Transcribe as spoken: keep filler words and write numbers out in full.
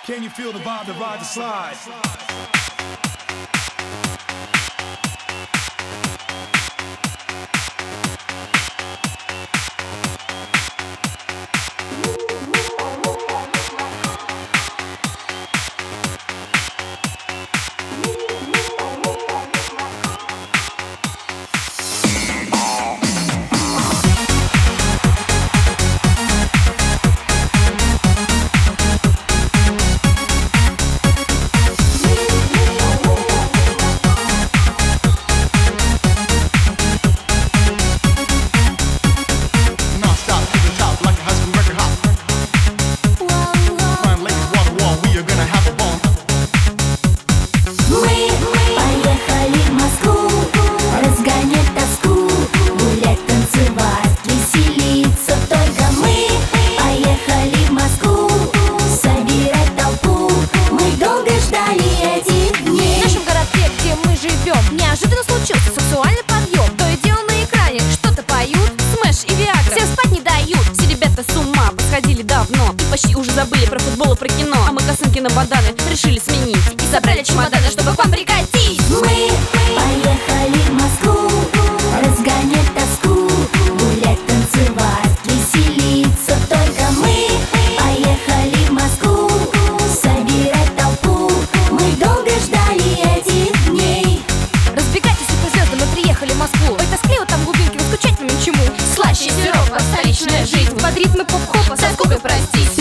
Can you feel the vibe that ride the slide? Неожиданно случился сексуальный подъем. То и дело на экране что-то поют, Смэш и Виагра. Всем спать не дают. Все ребята с ума посходили давно и почти уже забыли про футбол и про кино. А мы косынки на баданы решили сменить и собрали чемоданы, чтобы к вам прикатить. Мы поехали в Москву, разгонять тоску, гулять, танцевать, веселиться. Только мы поехали в Москву, собирать толпу. Мы долго ждали этих дней. Разбегайтесь, суперзвезды, мы приехали в Москву. Ой, тоскливо там глубинки, вы скучать вам ничему. Слаще сиропа, столичная жизнь, под ритмы поп-хопа, со скукой простись.